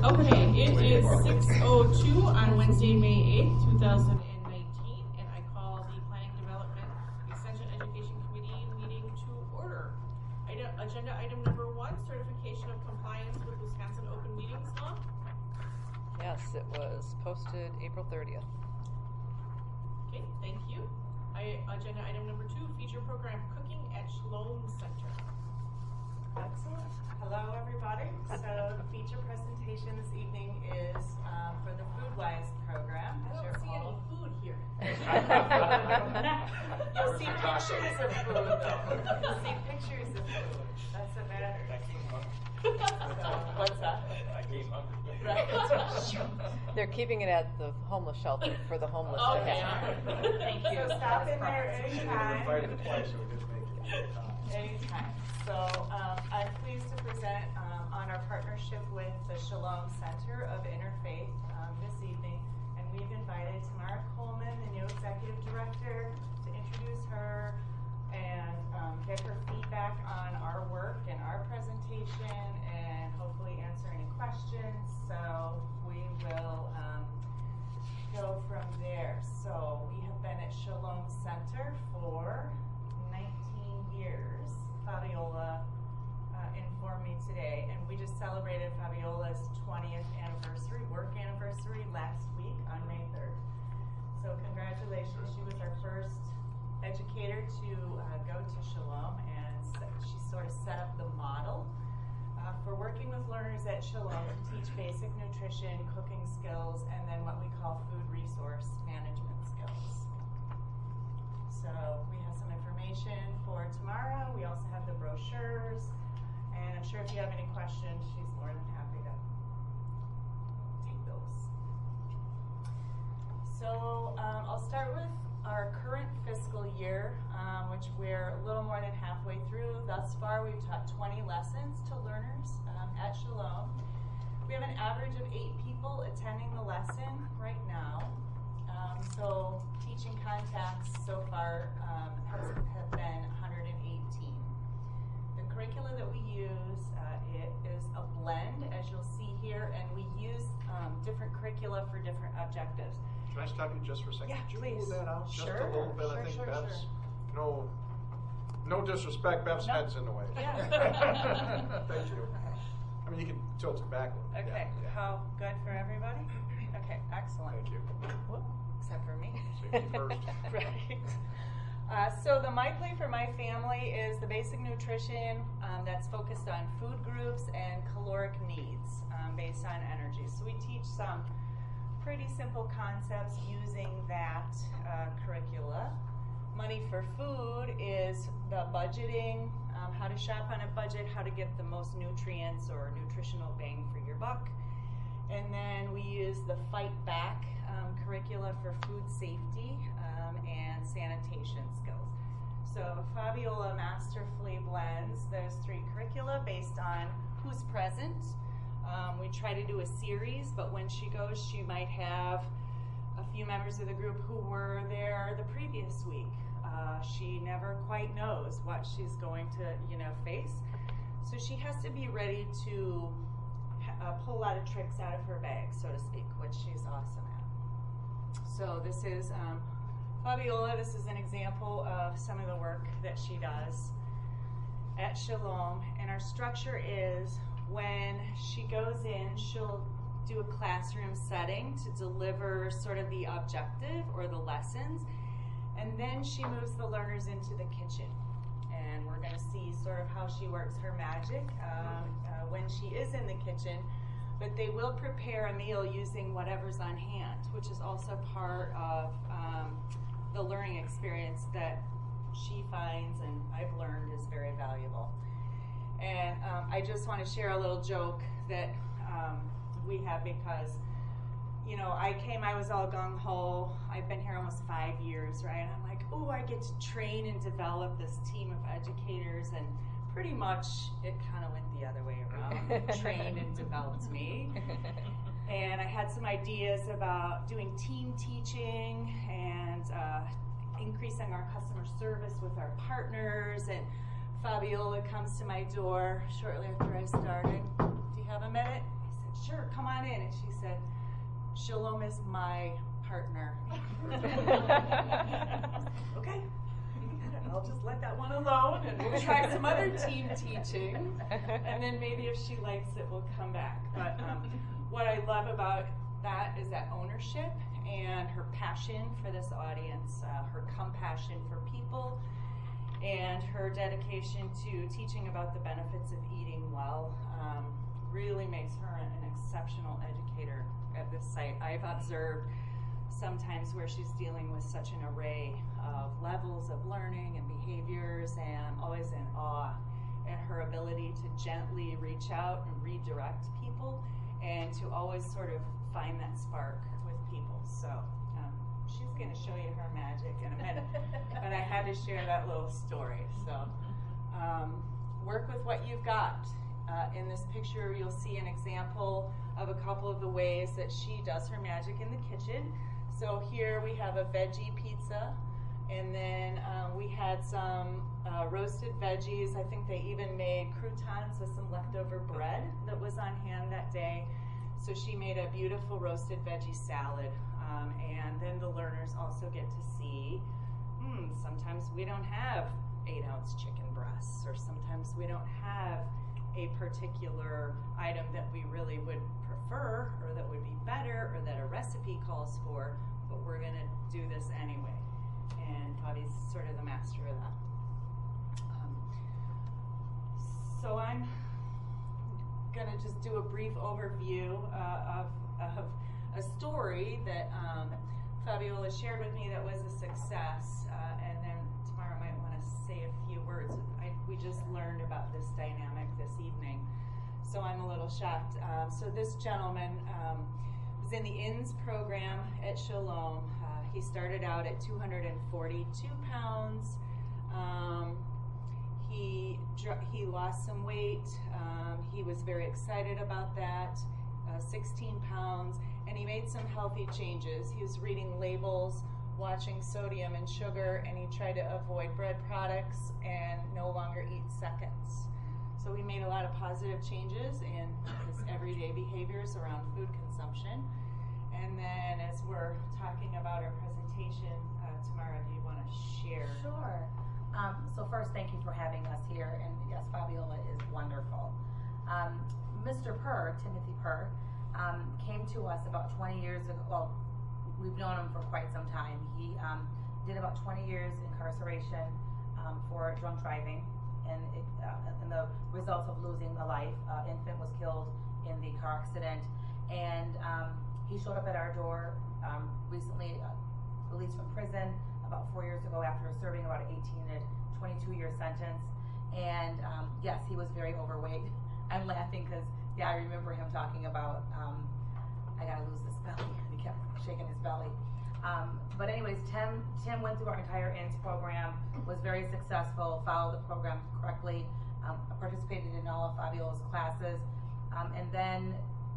Okay, it is 6:02 on Wednesday, May 8th, 2019, and I call the Planning Development Extension Education Committee meeting to order. Agenda item number 1, certification of compliance with Wisconsin Open Meetings Law. Yes, it was posted April 30th. Okay, thank you. Agenda item number 2, feature program Cooking at Shalom Center. Excellent. Hello, everybody. So the feature presentation this evening is for the FoodWise program. I don't see any food here. You'll see pictures of food, though. You'll see pictures of food. That's the matter. I came hungry. So, what's that? I came hungry. Right. They're keeping it at the homeless shelter for the homeless Oh, to they have. are. Thank you. So stop in there We anytime. invited twice, so we didn't make it. Anytime. So I'm pleased to present on our partnership with the Shalom Center of Interfaith this evening. And we've invited Tamara Coleman, the new executive director, to introduce her and get her feedback on our work and our presentation and hopefully answer any questions. So we will go from there. So we have been at Shalom Center for 19 years. Fabiola informed me today, and we just celebrated Fabiola's 20th anniversary, work anniversary, last week on May 3rd. So congratulations, she was our first educator to go to Shalom, and she sort of set up the model for working with learners at Shalom to teach basic nutrition, cooking skills, and then what we call food resource management skills. So we have some information for tomorrow. We also have the brochures. And I'm sure if you have any questions, she's more than happy to take those. So I'll start with our current fiscal year, which we're a little more than halfway through. Thus far, we've taught 20 lessons to learners at Shalom. We have an average of 8 people attending the lesson right now. So teaching contacts so far have been 118. The curricula that we use, it is a blend, as you'll see here, and we use different curricula for different objectives. Can I stop you just for a second? Yeah, Could you please. move that out just Sure, a little bit? sure, I think sure, Bev's, no disrespect, Bev's No. head's in the way. Yeah. Thank you. I mean, you can tilt it back a little. Okay, Yeah. how good for everybody? Okay, excellent. Thank you. Except for me. Safety first. Right. So the My Plate for My Family is the basic nutrition that's focused on food groups and caloric needs based on energy. So we teach some pretty simple concepts using that curricula. Money for Food is the budgeting, how to shop on a budget, how to get the most nutrients or nutritional bang for your buck. And then we use the Fight Back curricula for food safety and sanitation skills. So Fabiola masterfully blends those 3 curricula based on who's present. We try to do a series, but when she goes, she might have a few members of the group who were there the previous week. She never quite knows what she's going to, face. So she has to be ready to pull a lot of tricks out of her bag, so to speak, which she's awesome at. So this is Fabiola. This is an example of some of the work that she does at Shalom. And our structure is when she goes in, she'll do a classroom setting to deliver sort of the objective or the lessons. And then she moves the learners into the kitchen. And we're going to see sort of how she works her magic when she is in the kitchen. But they will prepare a meal using whatever's on hand, which is also part of the learning experience that she finds and I've learned is very valuable. And I just want to share a little joke that we have because, I was all gung-ho. I've been here almost 5 years, right? And I'm like, oh, I get to train and develop this team of educators, and pretty much it kind of went the other way around. Trained and developed me. And I had some ideas about doing team teaching and increasing our customer service with our partners. And Fabiola comes to my door shortly after I started. Do you have a minute? I said, sure, come on in. And she said, Shalom is my partner. Okay, I'll just let that one alone and we'll try some other team teaching. And then maybe if she likes it, we'll come back. But what I love about that is that ownership and her passion for this audience, her compassion for people, and her dedication to teaching about the benefits of eating well really makes her an exceptional educator at this site. I've observed sometimes where she's dealing with such an array of levels of learning and behaviors, and I'm always in awe at her ability to gently reach out and redirect people and to always sort of find that spark with people. So she's going to show you her magic in a minute, but I had to share that little story. So work with what you've got. In this picture, you'll see an example of a couple of the ways that she does her magic in the kitchen. So here we have a veggie pizza, and then we had some roasted veggies. I think they even made croutons with some leftover bread that was on hand that day. So she made a beautiful roasted veggie salad, and then the learners also get to see, sometimes we don't have 8-ounce chicken breasts, or sometimes we don't have a particular item that we really would prefer, or that would be better, or that a recipe calls for, but we're going to do this anyway. And Fabi's sort of the master of that. So I'm going to just do a brief overview of a story that Fabiola shared with me that was a success, and then Tamara might want to say a few words. We just learned about this dynamic this evening, so I'm a little shocked. So this gentleman was in the INS program at Shalom. He started out at 242 pounds. He lost some weight. He was very excited about that, 16 pounds, and he made some healthy changes. He was reading labels, watching sodium and sugar, and he tried to avoid bread products and no longer eat seconds. So we made a lot of positive changes in his everyday behaviors around food consumption. And then as we're talking about our presentation, Tamara, do you want to share? Sure. So first, thank you for having us here, and yes, Fabiola is wonderful. Mr. Purr, Timothy Purr, came to us about 20 years ago. Well, we've known him for quite some time. He did about 20 years incarceration for drunk driving, and the result of losing a life. Infant was killed in the car accident, and he showed up at our door recently, released from prison about 4 years ago after serving about an 18 to 22-year sentence. And yes, he was very overweight. I'm laughing because, yeah, I remember him talking about, I gotta lose this belly. He kept shaking his belly. But anyways, Tim went through our entire INS program, was very successful, followed the program correctly, participated in all of Fabiola's classes, and then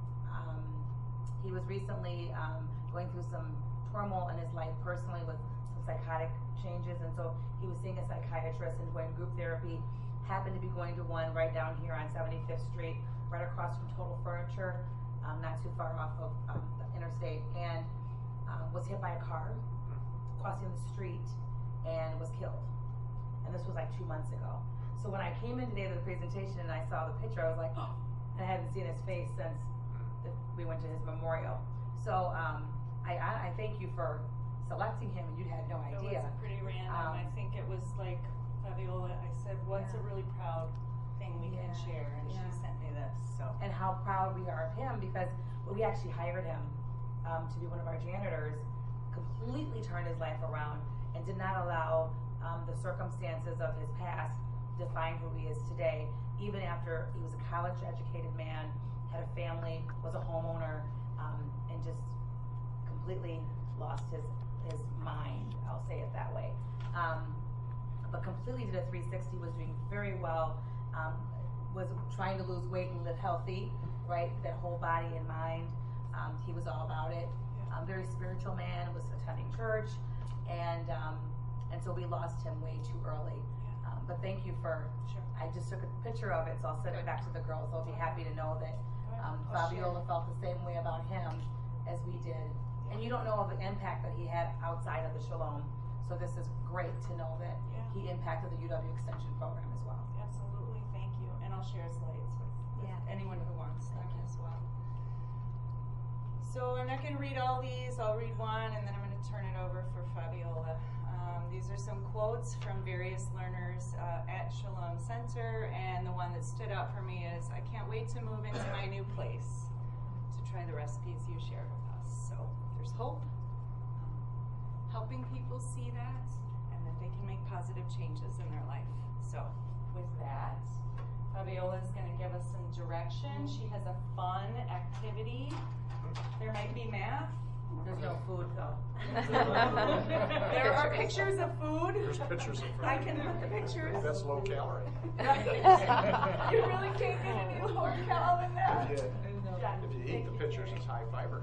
he was recently going through some turmoil in his life personally with some psychotic changes, and so he was seeing a psychiatrist and going group therapy. Happened to be going to one right down here on 75th Street, right across from Total Furniture, not too far off of the interstate, and was hit by a car crossing the street and was killed. And this was like 2 months ago. So when I came in today to the presentation and I saw the picture, I was like, oh, and I hadn't seen his face since we went to his memorial. So I thank you for selecting him, and you had no idea. It was pretty random. I think it was like Fabiola, I said, what's a really proud thing we can share? And she sent me this. So. And how proud we are of him, because we actually hired him to be one of our janitors, completely turned his life around and did not allow the circumstances of his past define who he is today, even after he was a college-educated man, had a family, was a homeowner, and just completely lost his mind, I'll say it that way. But completely did a 360, was doing very well, was trying to lose weight and live healthy, right? That whole body and mind, he was all about it. Very spiritual man, was attending church, and so we lost him way too early. But thank you for, I just took a picture of it, so I'll send it back to the girls. They'll be happy to know that Fabiola felt the same way about him as we did. And you don't know of the impact that he had outside of the Shalom. So this is great to know that he impacted the UW Extension program as well. Absolutely, thank you. And I'll share slides with anyone who wants them as well. So I'm not going to read all these. I'll read one, and then I'm going to turn it over for Fabiola. These are some quotes from various learners at Shalom Center, and the one that stood out for me is, "I can't wait to move into my new place to try the recipes you shared with us." So there's hope, helping people see that, and that they can make positive changes in their life. So with that, Fabiola is going to give us some direction. She has a fun activity. There might be math. There's no food though. There are pictures of food. There's pictures of food. I can put the pictures. That's low calorie. You really can't get any lower cal than that. If you eat the pictures, it's high fiber.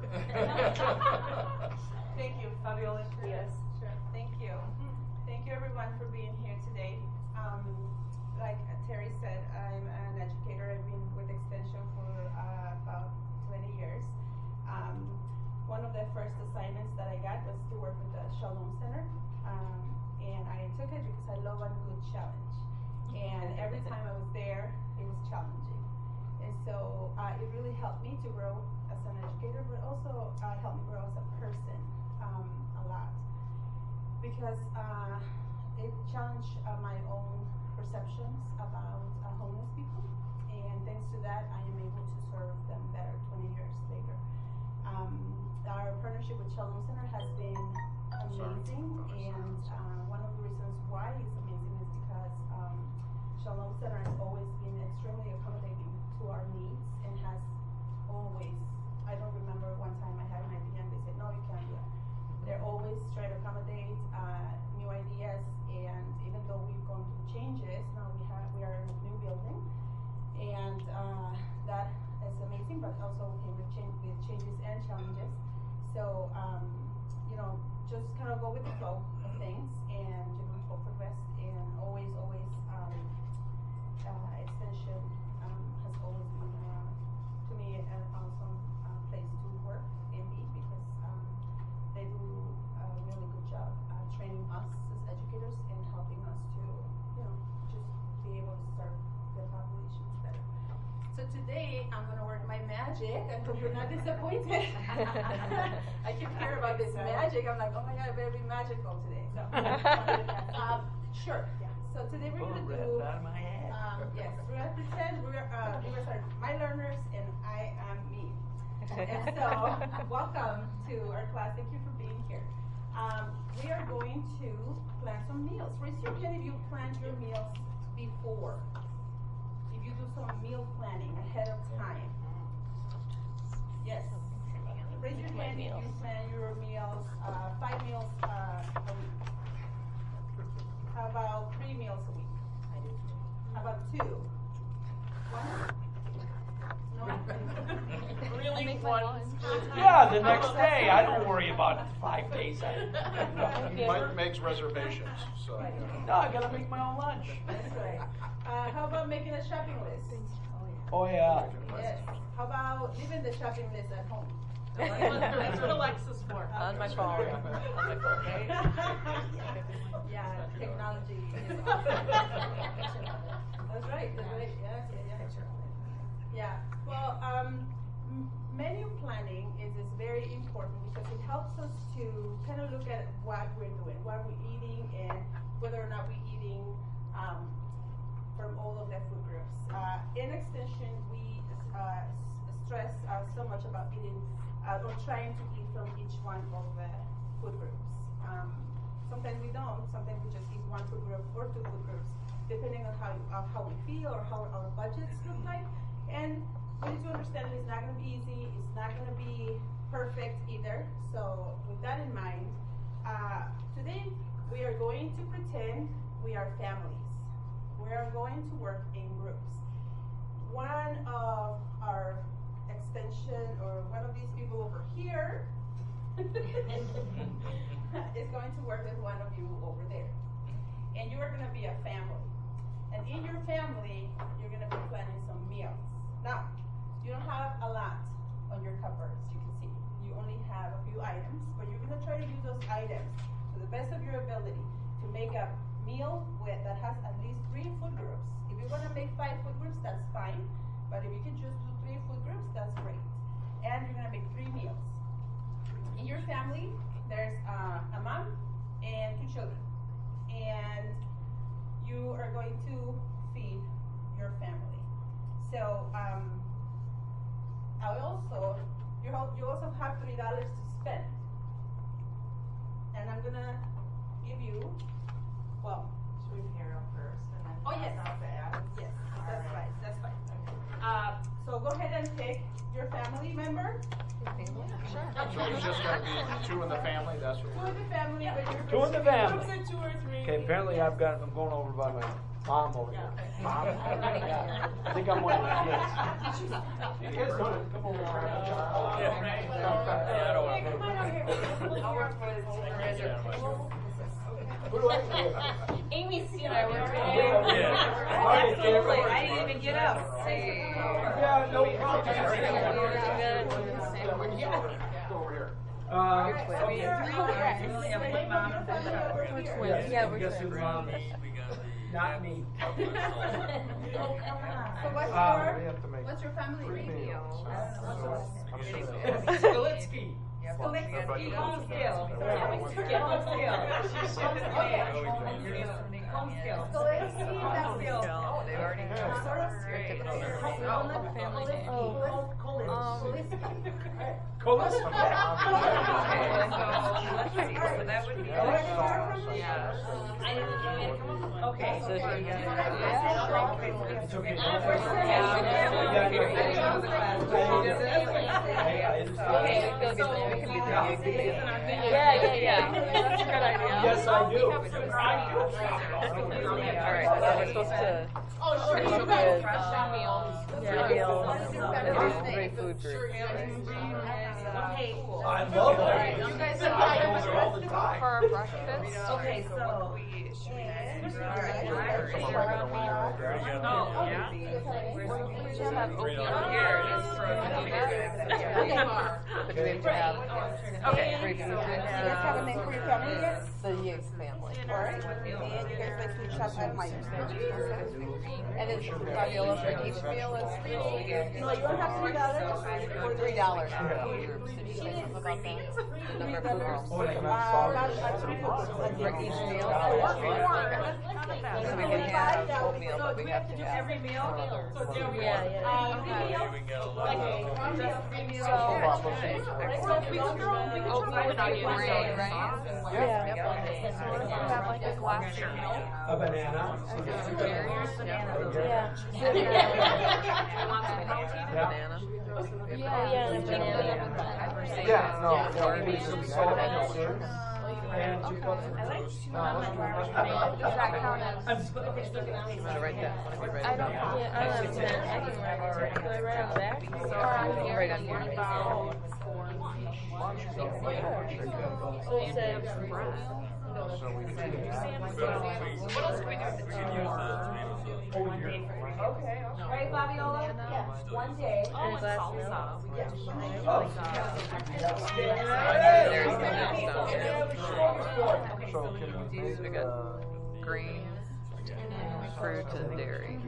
Thank you, Fabiola. Yes, sure. Thank you. Thank you, everyone, for being here today. Like Terry said, I'm an educator. I've been with Extension for about 20 years. One of the first assignments that I got was to work with the Shalom Center. And I took it because I love a good challenge. And every time I was there, it was challenging. And so it really helped me to grow as an educator, but also helped me grow as a person a lot. Because it challenged my own perceptions about homeless people. And thanks to that, I am able to serve them better 20 years later. Our partnership with Shalom Center has been amazing, and one of the reasons why it's amazing is because Shalom Center has always been extremely accommodating to our needs and has always, I don't remember one time I had an idea and they said, no, you can't do it. They're always trying to accommodate new ideas, and even though we've gone through changes, now we are in a new building, and that is amazing, but also came with changes and challenges. So, just kind of go with the flow of things, and hope for the best, and always, Extension has always been, to me, an awesome place to work and be, because they do a really good job training us as educators and helping us to, just be able to serve the populations better. So today, I'm going to work my magic. I hope you're not disappointed. I keep hearing about this magic. I'm like, oh my God, it better be magical today. So, sure. Yeah. So today we're going to do, yes, we're going to pretend you guys are my learners and I am me. And so, welcome to our class. Thank you for being here. We are going to plan some meals. Raise your hand if you planned your meals before. If you do some meal planning ahead of time. Yes. Raise your hand if you plan your meals, 5 meals a week. How about 3 meals a week? I do. How about 2? 1? No? Really one. Yeah, the next day. I don't worry about 5 days. Mike makes reservations, so. No, I gotta make my own lunch. That's right. How about making a shopping list? Oh yeah. Yes. How about leaving the shopping list at home? That's what Alexa's for. On my phone. On my phone. Yeah, technology is awesome. That's right. That's right. Yeah. Well, menu planning is very important because it helps us to kind of look at what we're doing, what we're eating, and whether or not we're eating from all of the food groups. In Extension, we stress so much about eating or trying to eat from each one of the food groups. Sometimes we don't. Sometimes we just eat one food group or 2 food groups, depending on how we feel or how our budgets look like. And we need to understand that it's not going to be easy. It's not going to be perfect either. So with that in mind, today we are going to pretend we are families. We are going to work in groups. One of our extension, or one of these people over here, is going to work with one of you over there. And you are going to be a family. And in your family, you're going to be planning some meals. Now, you don't have a lot on your cupboards, you can see. You only have a few items, but you're gonna try to use those items to the best of your ability to make a meal that has at least 3 food groups. If you're gonna make 5 food groups, that's fine, but if you can just do 3 food groups, that's great. And you're gonna make 3 meals. In your family, there's a mom and 2 children, and you are going to feed your family. So you also have $3 to spend, and I'm gonna give you, well, Should we pay her first and then oh yes, pass out the ads? yes, All that's right. fine, that's fine. So go ahead and pick your family member. So it's just gonna be 2 in the family, that's what 2 we're. in the family, but you're 2 in the family. groups of 2 or 3. Okay, apparently I'm going over by my mom over here. Mom? Yeah. I think I'm one of the kids. You guys don't come over and grab a child. Yeah. Yeah, I don't want Hey, come on over here. I'll work for the Who do I? Amy's here. I work Absolutely. I didn't even get up. See. Yeah, no problem. Go over here. Yeah, we're guess who's mom is? Not me. So what's your family name? Skolitsky. Okay. So It's okay. Yeah. That's a good idea. Yes, I do. Alright, so we're supposed to eat with 3 meals, at least 3 food groups. I love that. You guys I go there all the time. For breakfast? Okay, so. We just have oatmeal here. But do we have to have 3 food groups? have a name for your family yet? The Yates family. Alright, and you guys like food shop at Mike's. And is Fabiola for each meal is free? No, you don't have $3 Or $3 for food groups. Did you say something about that? The number of food groups? Oh, like For each meal? So we can have oatmeal, but we have to have. Every meal? A banana. Banana. Yeah, no, we need some salt and sugar. And 2 cups of Does that count as? I'm gonna write that. I don't. Yeah, I don't understand. I can write it. Do I write on the back or on here? Right on here. So it says. So we can do that. What else can we do? Right, Fabiola? Yes, 1 day. And glass milk. There's the next down here. So can we So we got greens, fruit, and dairy.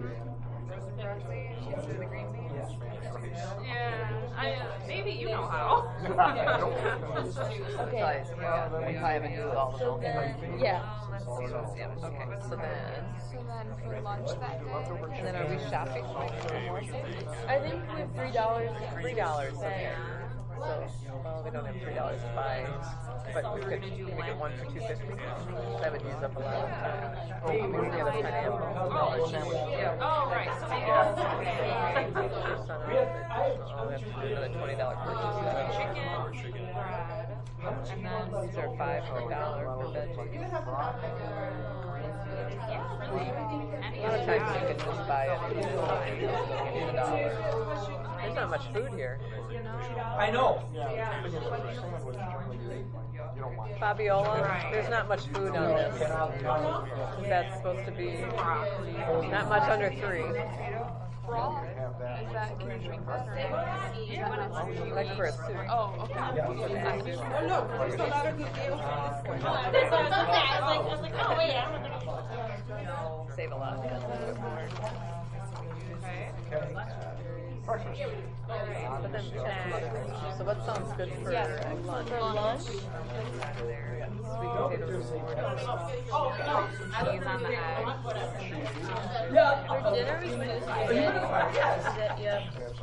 Maybe you know how. Okay. We probably haven't used all of So them. then, yeah. Okay, so then, So then for lunch that day. and then are we shopping? I think with $3. $3, okay. So, well, we don't have $3 to buy, but we could get one for $2.50. That would use up a lot of time. Oh, we have a pineapple. Oh, right. So maybe Oh, we have to do another $20 purchase. And then these are $5 for $1 for veggies. A lot of times you can just buy it and use $1. There's not much food here. I know. Fabiola, there's not much food on this. That's supposed to be not much under 3. Brawl? Have that. Is that, can you drink that or no? Like for a soup. Oh, okay. Oh look, there's a lot of good deals on this one. I was like, oh wait, I'm not gonna. Save a lot. Okay. Breakfast. But then check some other things. So what sounds good for lunch? For lunch? Sweet potatoes and Cheese on the egg. For dinner, we can do spaghetti. Is it, yep.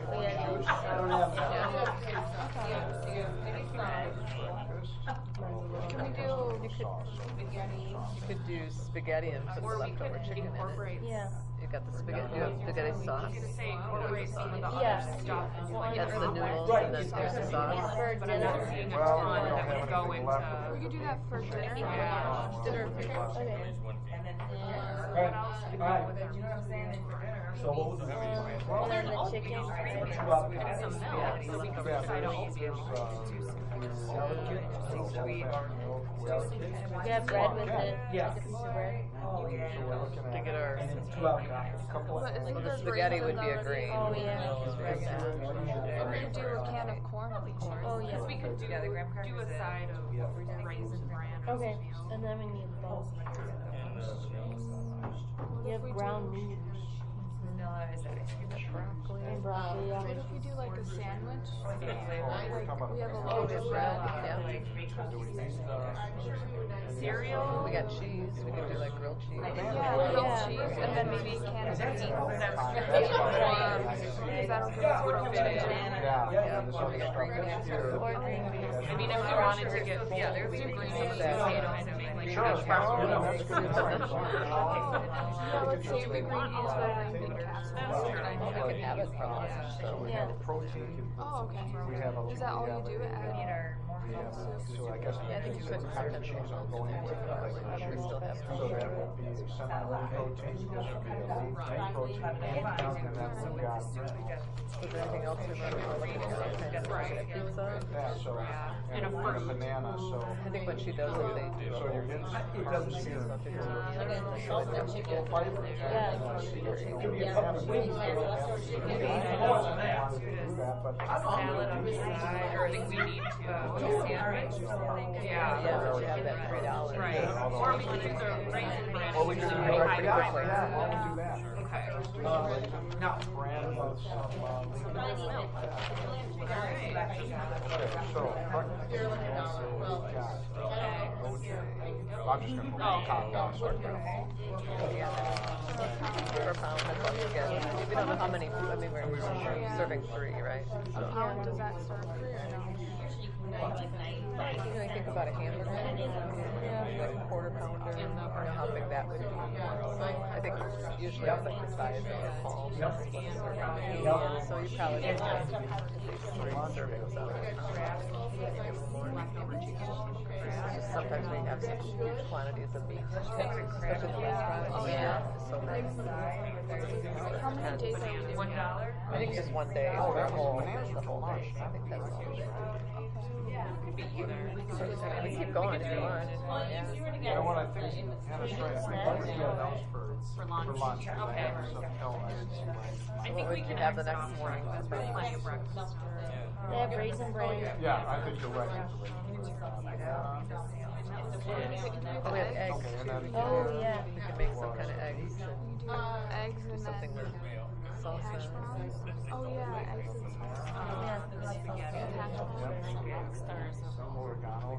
Can we do you could do spaghetti and put Or we could leftover chicken in it. incorporate. Yeah. You got the spaghetti, you have spaghetti sauce. Say incorporate some of the Yeah. other stuff. That's the noodles and then there's the sauce. For But I'm dinner? not seeing a Well, we ton don't that have would go anything into. left. We could do that for dinner. Yeah. Dinner. Okay. What else could go with our So what was the? And then the chicken. some milk, so we could try to open We have bread with it. Yeah. Bread. To get our, But well, isn't the there spaghetti raisins would be a already? grain. Oh, yeah. Right there. Or we could do a can of corn, of course. Oh, yeah. we could do a side of raisin bran or Okay, something. and then we need both. You have ground meat. And broccoli, yeah. What if we do like a sandwich? Like, we have a Oh, loaf just of bread, bread. yeah. Cereal. We got cheese, we could do like grilled cheese. Yeah, grilled cheese, and then maybe a can of beans. Is that okay for fish? Yeah, so we got green beans or. Or green beans. I mean, if we wanted to get, there's two green beans, potatoes, and make like hash browns. No, let's say we green beans for green bean casserole. We could have it from us, so. Yeah. Protein. Oh, okay. We have a. Is that all you do? Add So I guess Yeah, I think you some could kind of cheese on going into it, like we still have so that would be semi-lean protein, this would be a lean protein, and then we've got Is there anything else we want to look at? Right. Pizza? that, so, and a banana, so, I think what she does is they do. so you're getting carbs here. Salad on the side, or I think we need to sandwich. Yeah, Yeah. but you have that $3. Right. Or we could do the raisin bran. Or we could do pretty that, high yeah, fiber. yeah, why don't we do that? Okay. No. Brand of some, so, I'm just gonna put my top down, so I can. Per pound, that's all you get. We don't know how many, I mean, we're serving 3, right? So, Does that serve for you or no? you know, you think about a hamburger, like a quarter pounder, you know how big that would be. So I think usually it's like the size of a palm, so you probably get at least 3 servings out of it. Sometimes we have such huge quantities of meat, especially in the restaurant. Oh yeah, so nice. How many days are we doing? $1. I think just one day for a whole, the whole lunch. I think that's all. Could be either. We keep going if you want. You know what, I think Hannah's right, I think we're gonna those for lunch. Okay. I think What we would you can have the extra next morning? breakfast, there's plenty of breakfast. They have raisin bran. Yeah, I think you're right. Oh, we have eggs. Okay, and then. Oh, yeah. We can make some kind of eggs and Eggs do and something then with salsa. hash browns. Oh yeah, eggs and salsa. Yeah. And hash browns. Some oregano.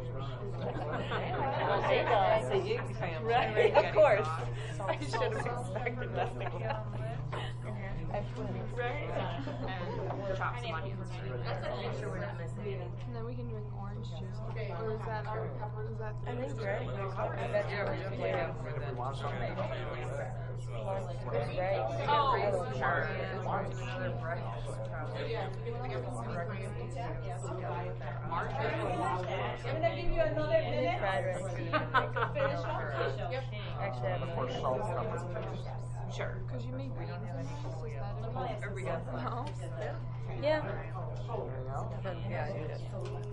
That's the Yig family. Right, of course. I should have expected nothing else. I have twins. Right. And chop some onions. And then we can drink orange juice. Or is that our pepper? Is that? I think right. If you want something. Right. Oh, sure. I'm gonna give you another minute. Fried rice. Finish one? Yep. Actually, I have Pour another salt, pepper, taste. Sure. Could you make beans in this? Is that okay? Or we got No. Yeah. Anything else? Then, yeah, you could.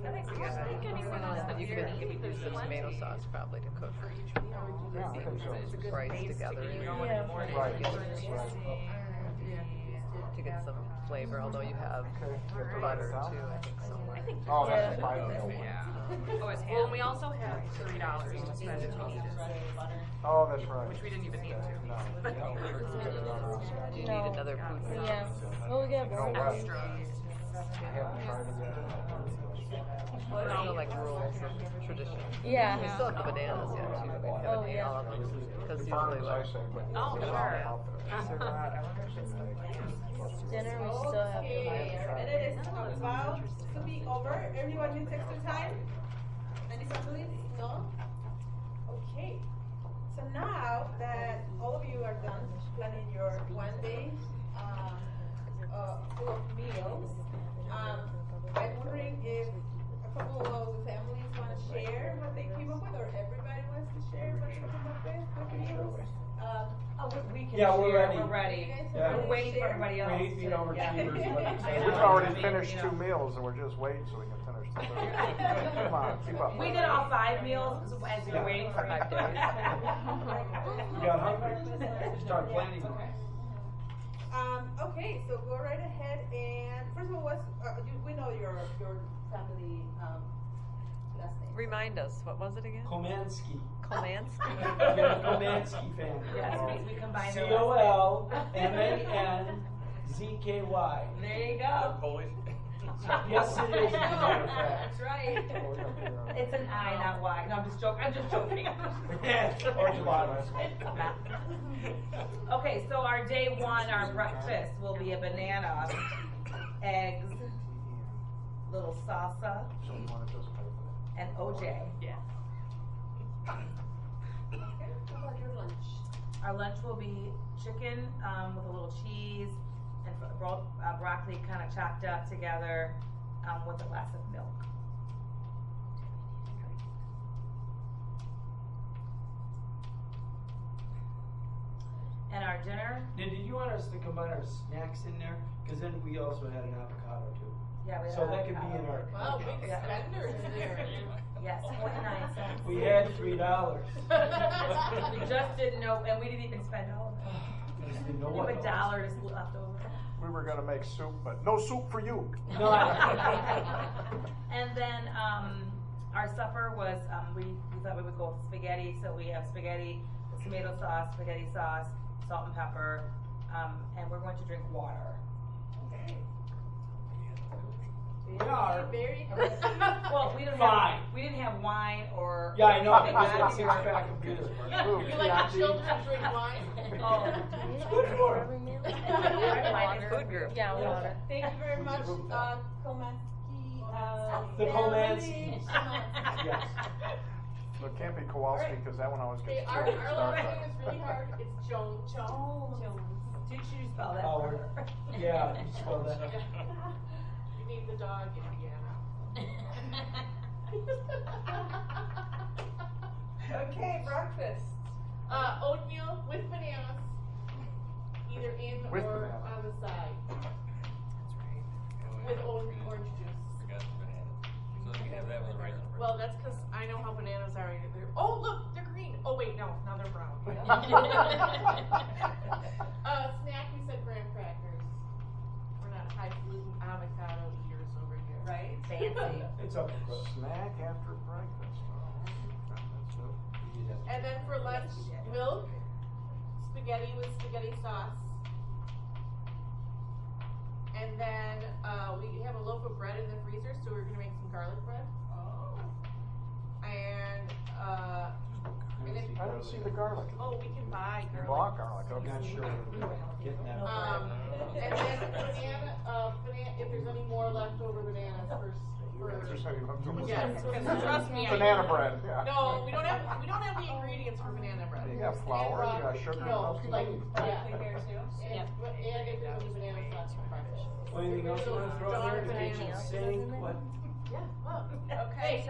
You could use the tomato sauce probably to cook Yeah, I think so. rice together. Yeah. Right, right. to get some flavor, although you have butter too, I think, somewhere. Oh, that's the 5 meal one. Yeah. Oh, it's ham. Well, and we also have $3 to spend if we need it, Oh, that's right. which we didn't even need to. No. Do you need another food? Yeah. Well, we got more. Extra. I haven't tried it yet. Well, there's no like rules of tradition. Yeah. We still have the bananas yet too. We haven't Oh, ate yeah. all of them because The usually farmers, I like say, but Oh, it's sure. out Dinner, we still have Okay, and it is about to be over. Everyone needs extra time? Any families? No? Okay. So now that all of you are done planning your 1 day full of meals, I'm wondering if a couple of the families want to share what they came up with, or everybody wants to share what they came up with meals. We can Yeah, we're share. ready. We're ready. Yeah. We're waiting for everybody else. We hate being overachievers, but- We've already finished 2 meals and we're just waiting so we can finish the third. Come on, keep up. We did all 5 meals as we were waiting for 5 days. We got hungry. Start planning. Okay, so go right ahead and first of all, we know your family last name. Remind us, what was it again? Komansky. Komansky? Yeah, Komansky family. Yes, we combined our COLMANZKY. There you go. Polish? Yes, it is, as a matter of fact. That's right. It's an I, not Y. No, I'm just joking. Or gelato. Okay, so our day 1, our breakfast will be a banana, eggs, little salsa, So you want to just pay for and OJ. Yeah. Okay, how about your lunch? Our lunch will be chicken with a little cheese and broccoli kind of chopped up together with a glass of milk. And our dinner, Did you want us to combine our snacks in there? Because then we also had an avocado too. yeah, we So have that could be in our. Wow, big Yeah. spenders there. yes, 49 cents. We had $3. We just didn't know, and we didn't even spend all of it. I just didn't know We what. have $1 just left over. We were gonna make soup, but no soup for you. No. And then our supper was we thought we would go with spaghetti, so we have spaghetti, tomato sauce, spaghetti sauce, salt and pepper, and we're going to drink water. Okay. We are. Very Well, we didn't Fine. have wine or Yeah, I know. anything It's like a six-pack of beer. Ooh, You like Chianti. the children drink wine? Oh. It's good for it. Food group. Yeah, water. Thank you very much, Komansky. The family. Komanskys. Yes. So it can't be Kowalski because that one always Okay, gets our killed. last name is really hard. It's Jones. Did you spell that? Howard. Yeah, you spell that. You need the dog, Indiana. Okay, breakfast. Oatmeal with bananas, either in With or bananas. on the side, That's right. with orange juice. Forgot the bananas. So you can have that with raisin bread. Well, that's because I know how bananas are. Oh, look, they're green. Oh, wait, no, now they're brown. Snack, we said graham crackers. We're not highfalutin avocado eaters over here. Right? Fancy. It's okay. Snack after breakfast. Oh, that's good. And then for lunch, milk, spaghetti with spaghetti sauce. And then we have a loaf of bread in the freezer, so we're gonna make some garlic bread. Oh. And if, I don't see the garlic. Oh, we can buy You garlic. bought garlic, I'm okay. not sure we're getting that. and then banana, if there's any more leftover bananas for Just say you love them. yes, Trust me, I Banana bread, yeah. no, we don't have the ingredients for banana bread. You got flour, you got sugar, No, and like, milk. yeah. too? And if there's any bananas left for breakfast. Well, anything else you want to throw in there? The kitchen sink, what? Okay,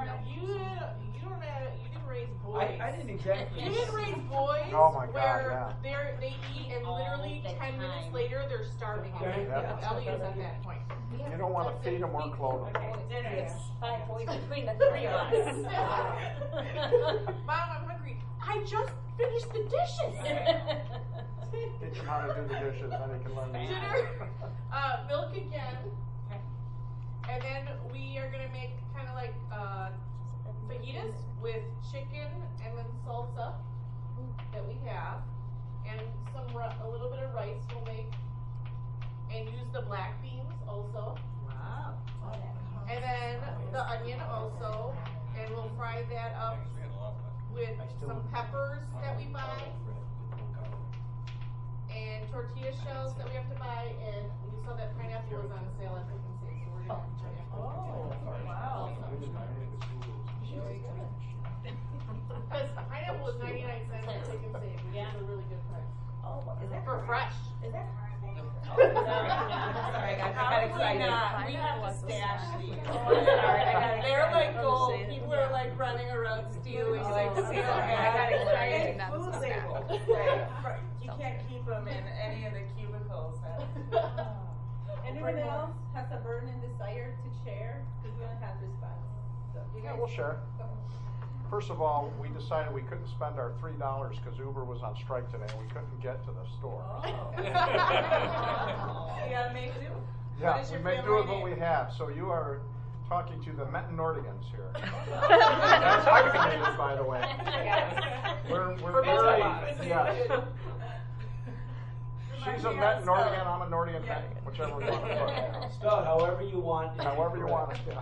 you didn't raise boys. I didn't exactly. You didn't raise boys Oh my God, where they eat and literally 10 minutes later they're starving. Okay. Yeah. Ellie is at that point. You don't want to feed them or clothe them. It's 5 points between the 3 of us. Mom, I'm hungry. I just finished the dishes. Teach him how to do the dishes, then he can learn to eat. Dinner, milk again. And then we are gonna make kind of like fajitas with chicken and then salsa that we have, and a little bit of rice we'll make, and use the black beans also. Wow. And then the onion also, and we'll fry that up with some peppers that we buy, and tortilla shells that we have to buy, and you saw that pineapple was on sale at Pick and Save, so we're gonna have pineapple. Oh, wow. Because pineapple is 99 cents at Pick and Save, which is a really good price. Oh, is that For fresh. Is that Sorry, I got excited. not. We have to stash these. Sorry, They're like gold. People are like running around stealing like the sorry, sale. I got excited. And Not food so labels. Right. You can't keep them in any of the cubicles. Anyone else has a burning desire to share? Because we only have response. So you Yeah, guys we'll share. go. First of all, we decided we couldn't spend our $3 because Uber was on strike today and we couldn't get to the store. You gotta make do. Yeah, What is we your make do family with what we name? have. So you are talking to the Metten Nordigans here. That's hyphenated, by the way. We're For both very, of us. yes. She's a Metten Nordigan, I'm a Nordigan Yeah. Metten, whichever we want to put it. Spell it however you want. However you want it, yeah.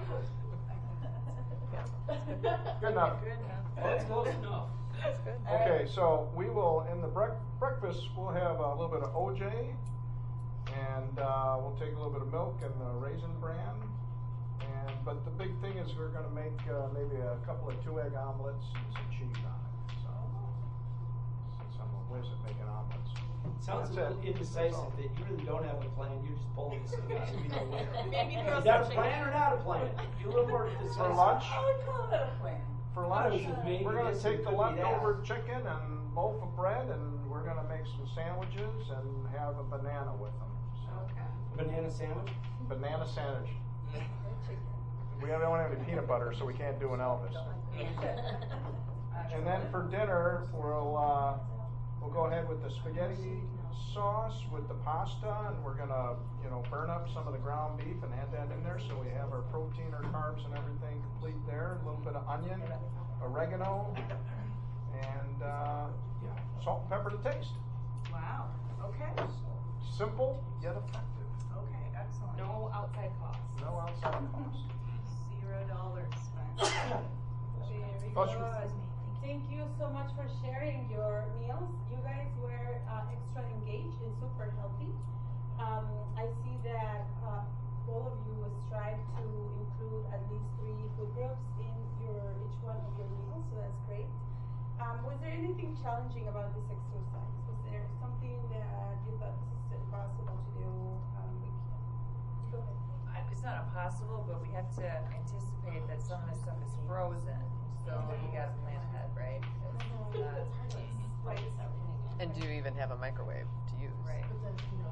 Good enough. That's close enough. Okay, so we will, in the breakfast, we'll have a little bit of OJ, and we'll take a little bit of milk and the Raisin Bran. But the big thing is we're going to make maybe a couple of 2-egg omelets and some cheese on it. So, since I'm a whiz at making omelets. Sounds a That's little it. indecisive that you really don't have a plan, you're just pulling this thing out, so we know where. Maybe Is throw that a some plan or not a plan? Be a little more decisive. For lunch? I would call it a plan. For lunch, Maybe we're going to this take and the could be that. leftover chicken and loaf of bread, and we're going to make some sandwiches and have a banana with them. So, Banana sandwich? banana sandwich. We don't have any peanut butter, so we can't do an Elvis. And then for dinner, we'll go ahead with the spaghetti sauce with the pasta, and we're gonna, burn up some of the ground beef and add that in there, so we have our protein or carbs and everything complete there. A little bit of onion, oregano, and salt and pepper to taste. Wow. Okay. Simple yet effective. Okay. Excellent. No outside costs. No outside cost. $0 spent. Very Plus you- good. Thank you so much for sharing your meals. You guys were extra engaged and super healthy. I see that all of you strive to include at least 3 food groups in each one of your meals, so that's great. Was there anything challenging about this exercise? Was there something that you thought this is impossible to do? Go ahead. It's not impossible, but we have to anticipate that some of this stuff is frozen, so you gotta plan ahead, right? Right. And do you even have a microwave to use? Right. Oh, I see,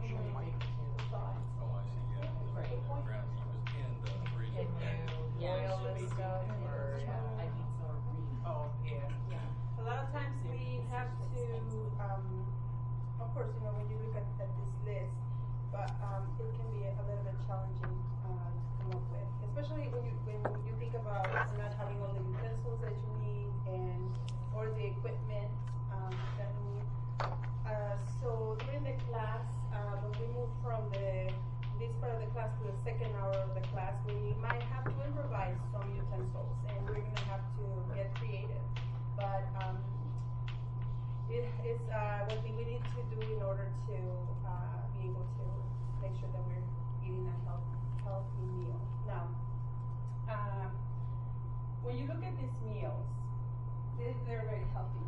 yeah. Ground beef is in the freezer. Boil this stuff, or, I need some green. Oh, yeah. A lot of times we have to, of course, when you look at this list, but it can be a little bit challenging to come up with, especially when you think about not having all the utensils that you need or the equipment that you need. So during the class, when we move from this part of the class to the second hour of the class, we might have to improvise some utensils, and we're gonna have to get creative. But it's what we need to do in order to be able to make sure that we're eating a healthy meal. Now, when you look at these meals, they're very healthy.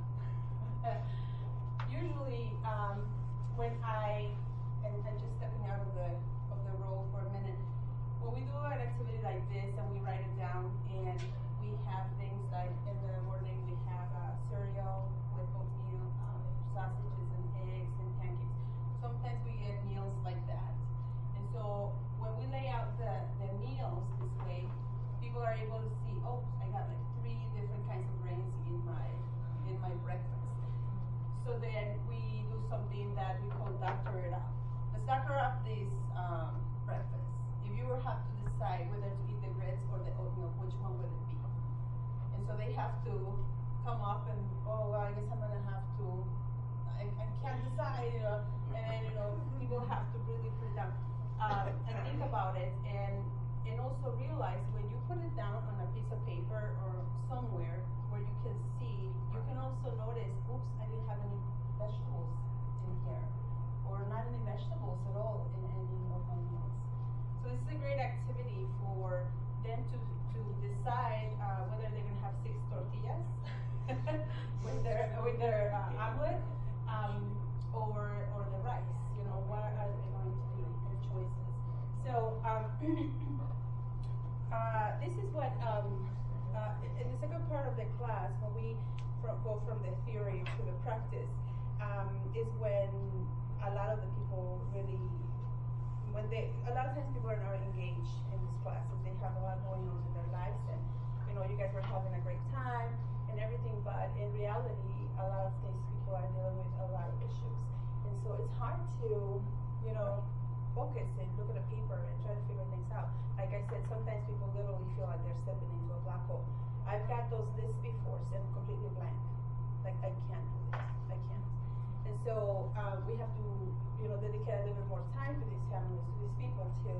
Usually, when and just stepping out of the role for a minute, when we do an activity like this and we write it down, and we have things like in the morning we have cereal with oatmeal, sausages and eggs and pancakes. Sometimes we get meals like that, and so when we lay out the meals this way, people are able to see, oh, I got like 3 different kinds of grains in my breakfast. So then we do something that we call doctor it up. Let's doctor up this breakfast. If you were have to decide whether to eat the grits or the oatmeal, which one would it be? And so they have to come up and, oh, well, I guess I'm gonna have to, I can't decide, and then, people have to really put it down and think about it, and also realize when you put it down on a piece of paper or somewhere where you can see, you can also notice, oops, I didn't have any vegetables in here, or not any vegetables at all in any of my meals. So this is a great activity for them to decide whether they're going to have 6 tortillas with their omelet or the rice. What are they going to do? Their choices. So this is what in the second part of the class, when we go from the theory to the practice, is when a lot of the people really. A lot of times people are not engaged in these classes. They have a lot going on in their lives, and you guys were having a great time and everything, but in reality, a lot of things people are dealing with a lot of issues, and so it's hard to, focus and look at a paper and try to figure things out. Like I said, sometimes people literally feel like they're stepping into a black hole. I've got those lists before, so I'm completely blank. Like I can't do this. I can't. And so we have to, dedicate a little bit more time to these families, to these people, to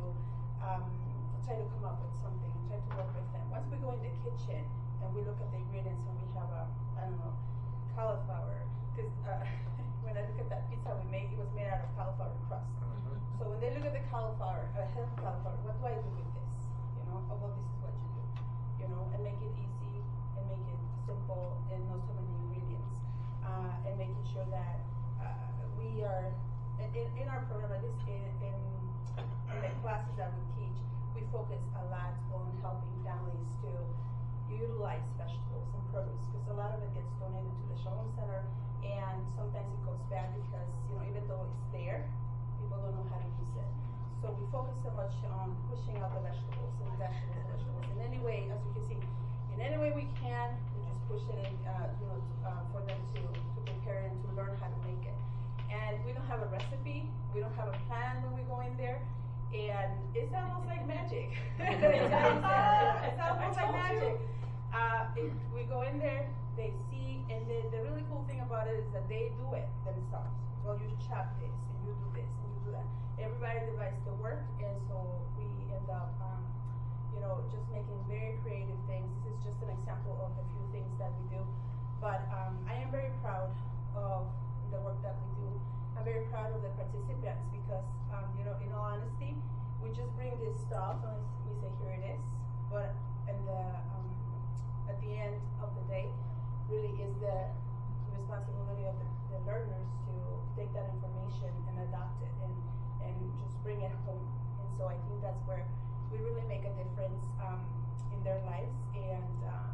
try to come up with something, try to work with them. Once we go in the kitchen and we look at the ingredients and we have cauliflower, because when I look at that pizza we made, it was made out of cauliflower crust. So when they look at the cauliflower, healthy cauliflower, what do I do with this? Well, this is what you do, and make it easy and make it simple and not so many ingredients, and making sure that we are, in our program, at least in the classes that we teach, we focus a lot on helping families to utilize vegetables and produce, because a lot of it gets donated to the Shalom Center, and sometimes it goes bad because, even though it's there, people don't know how to use it. So we focus so much on pushing out the vegetables. In any way, as you can see, in any way we can, we just push it in, for them to prepare and to learn how to make it. And we don't have a recipe, we don't have a plan when we go in there, and it's almost like magic. It's almost like magic. If we go in there, they see, and the really cool thing about it is that they do it themselves. Well, you chop this, and you do this, and you do that. Everybody divides the work, and so we end up, just making very creative things. This is just an example of a few things that we do. But I am very proud of the work that we do. I'm very proud of the participants because, in all honesty, we just bring this stuff and we say, here it is. But at the end of the day, really is the responsibility of the learners to take that information and adopt it and just bring it home. And so I think that's where we really make a difference in their lives, and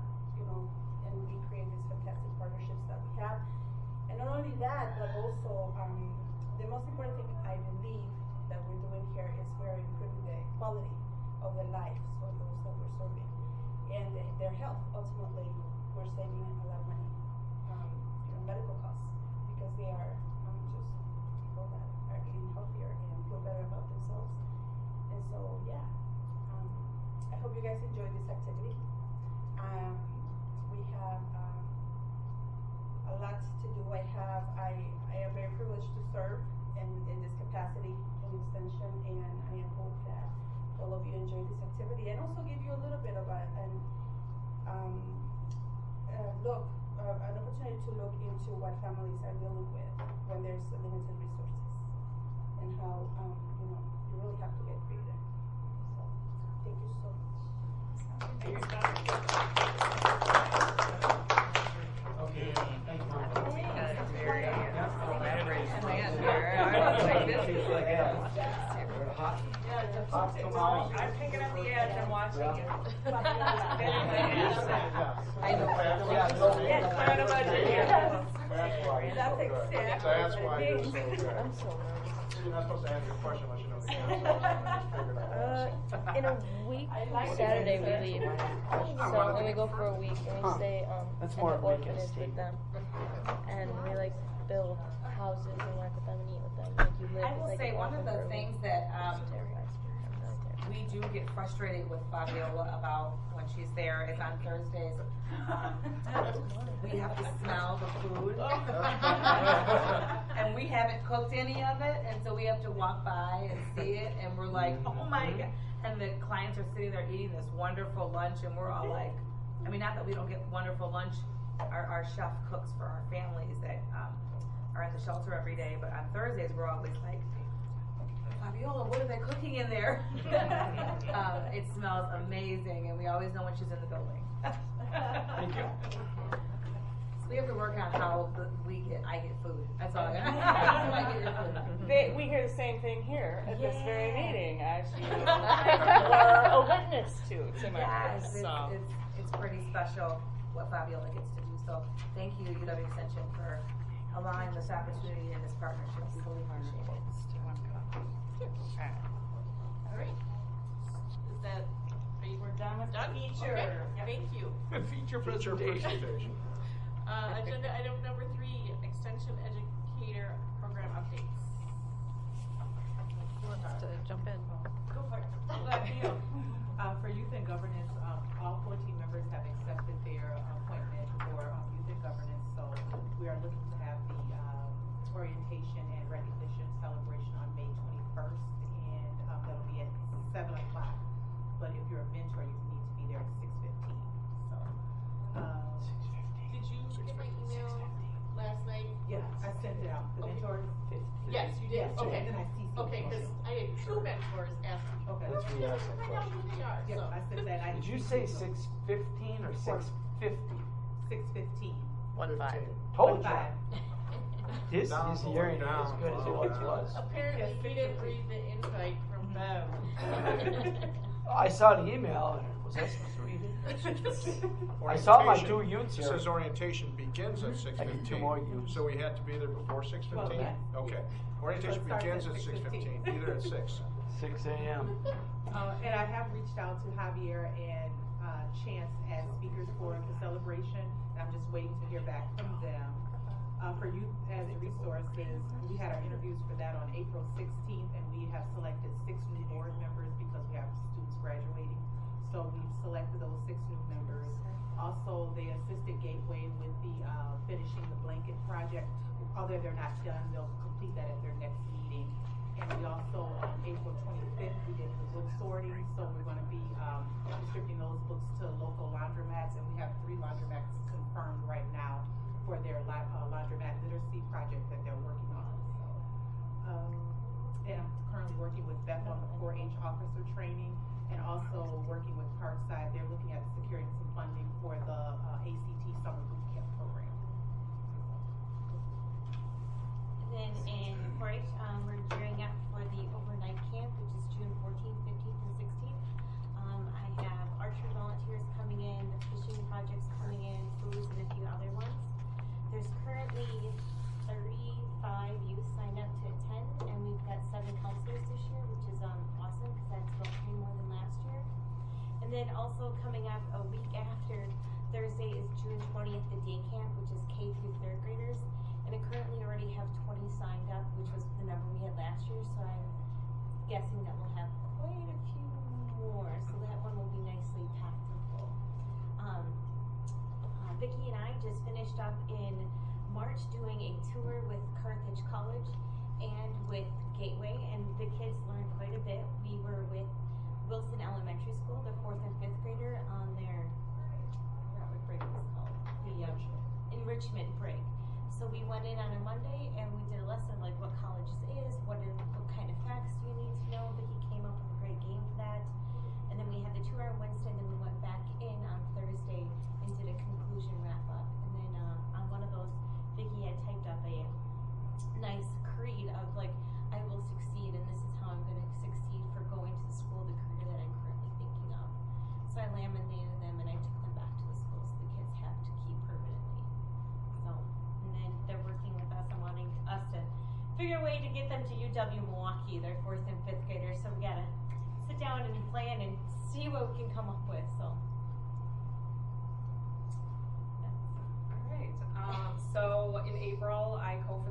and we create these fantastic partnerships that we have. And not only that, but also the most important thing I believe that we're doing here is we're improving the quality of the lives of those that we're serving, and their health. Ultimately, we're saving a lot of money, medical costs, because they are just people that are getting healthier and feel better about themselves. And so, yeah, I hope you guys enjoyed this activity. We have a lot to do. I am very privileged to serve in this capacity in Extension, and I hope that all of you enjoy this activity, and also give you a little bit of an opportunity to look into what families are dealing with when there's limited resources, and how you really have to get creative. So thank you so much. Okay, thank you. Very leveraged plan here. I was like, this is Hot I'm picking up the edge and watching it. I know. Yes, we're on a budget here. That's why you're so good. I'm so nervous. You're not supposed to answer your question unless you know the answer. In a week, Saturday we leave. So and we go for a week and we stay in the orphanage with them. And we build houses and work with them and eat with them. Like you live I will like say an one of the orphan things that military. we do get frustrated with Fabiola about when she's there is on Thursdays. We have to smell the food. And we haven't cooked any of it, and so we have to walk by and see it, and we're like, oh my God. And the clients are sitting there eating this wonderful lunch, and we're all like, I mean, not that we don't get wonderful lunch. Our chef cooks for our families that are in the shelter every day, but on Thursdays, we're always like, Fabiola, what are they cooking in there? It smells amazing, and we always know when she's in the building. Thank you. So we have to work on how I get food. That's all I got. I get your food. We hear the same thing here at this very meeting, as you were a witness to my Yes, so. it's pretty special what Fabiola gets to do. So thank you, UW Extension, for allowing this opportunity and this partnership. We really appreciate it. All right. Is that, we're done with done? feature? Okay. Thank you. Feature presentation. Agenda item number 3, Extension Educator Program Updates. Who wants to jump in? Go for it. Glad to. For Youth and Governance, all 14 members have accepted their appointment for Youth and Governance, so we are looking to have the orientation and recognition celebration on May 21st, and that'll be at 7 o'clock. But if you're a mentor, you need to be there at 6:15. So, Did you get my email last night? yeah, I sent it out. The Okay. mentor. Yes, you did. Yes, Okay. and then I CC'd Okay, because I had 2 mentors ask me. Okay. Let's re-ask that Find out who they are. Yeah, So. I sent that. Did you say 6:15 or 6:50? 6:15. 1-5. Told you. 1-5. His Down, hearing ain't down, as good as it down. once was. Apparently, he didn't read the invite from Bev. I saw the email. Was I supposed to read it? I saw my 2 youths It here. says orientation begins at 6:15. I need 2 more youths. So we had to be there before 6:15? Well, Okay. Orientation So it starts begins at at 6:15, 6:15. either at 6. 6 a.m. And I have reached out to Javier and Chance as speakers for the celebration. And I'm just waiting to hear back from them. For Youth as Resources, we had our interviews for that on April 16th, and we have selected 6 new board members because we have students graduating. So we've selected those 6 new members. Also, they assisted Gateway with the finishing the blanket project. Although they're not done, they'll complete that at their next meeting. And we also, on April 25th, we did the book sorting. So we're going to be distributing those books to local laundromats, and we have 3 laundromats confirmed right now for their laundromat literacy project that they're working on. So, and I'm currently working with Beth on the 4-H officer training, and also working with Parkside. They're looking at securing some funding for the ACT summer boot camp program. And then in 4-H, we're gearing up for the overnight camp, which is June 14th, 15th, and 16th. I have archery volunteers coming in, the fishing projects coming in, food, and a few other ones. There's currently 35 youth signed up to attend, and we've got 7 counselors this year, which is awesome because that's about 3 more than last year. And then also coming up a week after Thursday is June 20th, the day camp, which is K through 3rd graders. And I currently already have 20 signed up, which was the number we had last year, so I'm guessing that we'll have quite a few more, so that one will be nicely packed and full. Vicki and I just finished up in March doing a tour with Carthage College and with Gateway, and the kids learned quite a bit. We were with Wilson Elementary School, the 4th and 5th grader, on their, I forgot what break it was called, the enrichment break. So we went in on a Monday and we did a lesson like what college is, what kind of facts do you need to know. Vicki came up with a great game for that. And then we had the tour on Wednesday, and then we went back in on Thursday and did a conclusion wrap up. And then on one of those, Vicki had typed up a nice creed of like, I will succeed, and this is how I'm going to succeed for going to the school, the career that I'm currently thinking of. So I laminated them and I took them back to the school so the kids have to keep permanently. So, and then they're working with us and wanting us to figure a way to get them to UW Milwaukee. They're 4th and 5th graders, so we gotta sit down and plan and see what we can come up with. So. All right. So in April, I co-filmed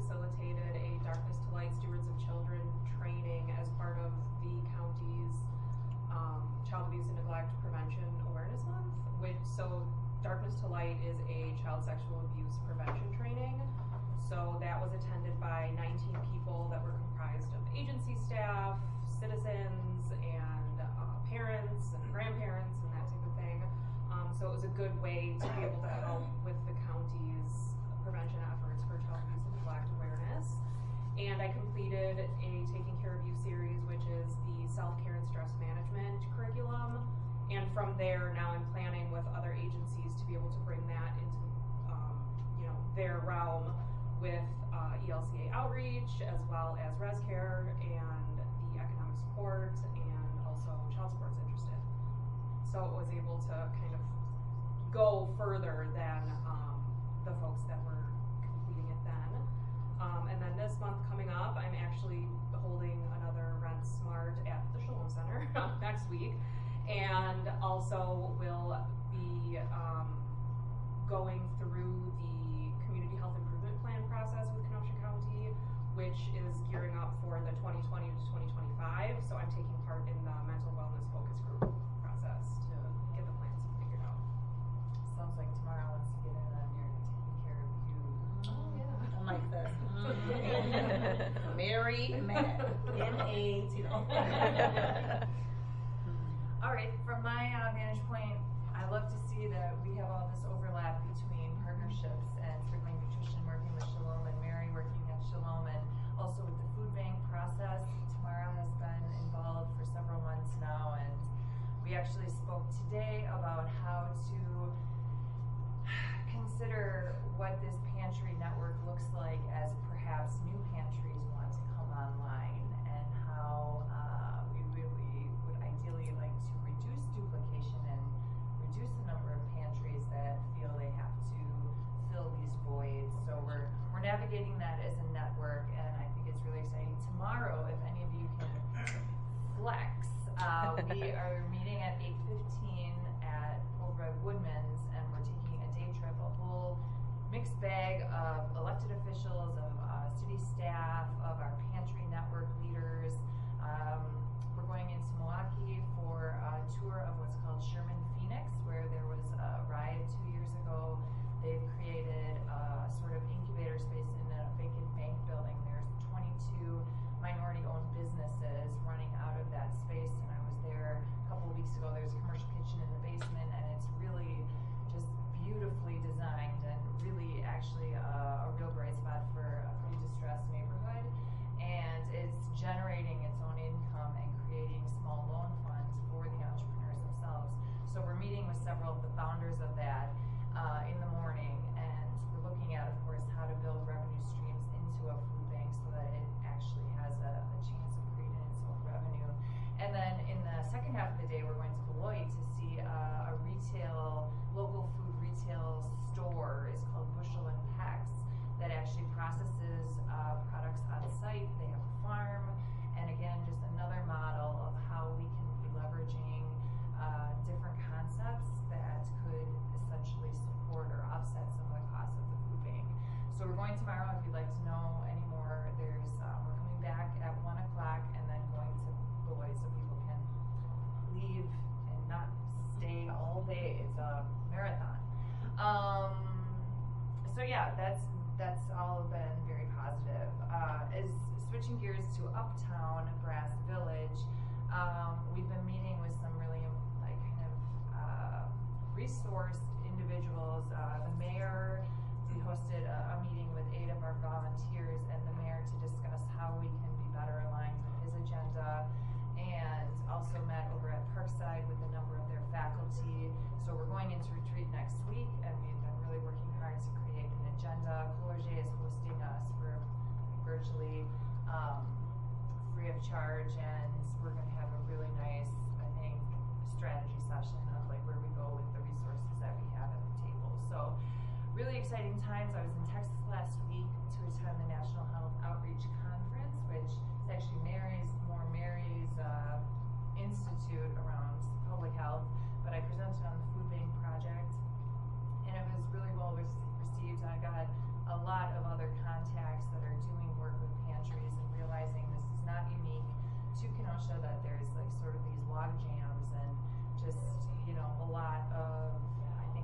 So Darkness to Light is a child sexual abuse prevention training. So that was attended by 19 people that were comprised of agency staff, citizens, and parents and grandparents and that type of thing. So it was a good way to be able to help with the county's prevention efforts for child abuse and neglect awareness. And I completed a Taking Care of You series, which is the self-care and stress management curriculum. And from there, now I'm planning with other agencies to be able to bring that into, their realm with ELCA outreach, as well as ResCare and the economic support, and also child support's interested. So it was able to kind of go further than the folks that were completing it then. And then this month coming up, I'm actually holding another Rent Smart at the Shalom Center next week, and also will be going through the Community Health Improvement Plan process with Kenosha County, which is gearing up for the 2020 to 2025. So I'm taking part in the mental wellness focus group process to get the plans figured out. Sounds like tomorrow wants to get in on your Taking Care of You. Oh, yeah. I like this. Mary Matt. M-A-T. All right, from my vantage point, I love to see that we have all this overlap between partnerships and certainly nutrition working with Shalom and Mary working at Shalom, and also with the food bank process. Tamara has been involved for several months now, and we actually spoke today about how to consider what this pantry network looks like as perhaps new pantries want to come online, and how we really would ideally like to reduce duplication and reduce the number of pantries that feel they have to fill these voids. So we're navigating that as a network, and I think it's really exciting. Tomorrow, if any of you can flex, we are meeting at 8:15 over at Woodman's, and we're taking a day trip, a whole mixed bag of elected officials, of city staff, of our pantry network leaders. We're going into Milwaukee for a tour of what's called Sherman Phoenix, where there was a riot 2 years ago. They've created a sort of incubator space in a vacant bank building. There's 22 minority-owned businesses running out of that space, and I was there a couple of weeks ago. There's a commercial kitchen in the basement, and it's really just beautifully designed and really actually a real bright spot for a pretty distressed neighborhood. And it's generating its own income and creating small loan funds for the entrepreneurs themselves. So we're meeting with several of the founders of that in the morning, and we're looking at, of course, how to build revenue streams into a food bank so that it actually has a chance of creating its own revenue. And then in the second half of the day, we're going to Beloit to see a local food retail store. It's called Bushel and Peck's, that actually processes products on site. They have a farm, and again, just another model of how we can be leveraging different concepts that could essentially support or offset some of the costs of the food bank. So we're going tomorrow. If you'd like to know any more, we're coming back at 1 o'clock and then going to Beloit so people can leave and not stay all day. It's a marathon. So yeah, that's all been very positive. As switching gears to Uptown Grass Village, we've been meeting with some really resourced individuals. The mayor, we hosted a meeting with 8 of our volunteers and the mayor to discuss how we can be better aligned with his agenda, and also met over at Parkside with a number of their faculty. So we're going into retreat next week, and we've been really working hard to create an agenda. Clerget is hosting us for virtually free of charge, and we're going to have a really nice, I think, strategy session of like where we go with the resources that we have at the table. So really exciting times. I was in Texas last week to attend the National Health Outreach Conference, which is actually Mary's institute around public health, but I presented on the food bank project, and it was really well received. I got a lot of other contacts that are doing work with pantries and realizing this is not unique to Kenosha, that there's like sort of these log jams and just, a lot of, I think,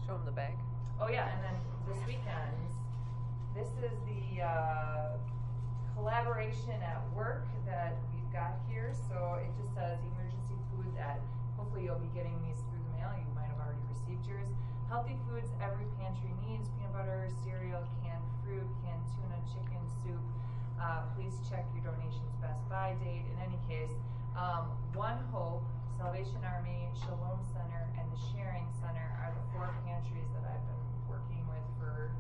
Show them the bag. Oh yeah, and then this weekend, this is the collaboration at work that we've got here. So it just says emergency food that hopefully you'll be getting these through the mail. You might have already received yours. Healthy foods every pantry needs: peanut butter, cereal, canned fruit, canned tuna, chicken, soup. Please check your donation's best buy date. In any case, One Hope, Salvation Army, Shalom Center, and the Sharing Center are the 4 pantries that I've been working with for,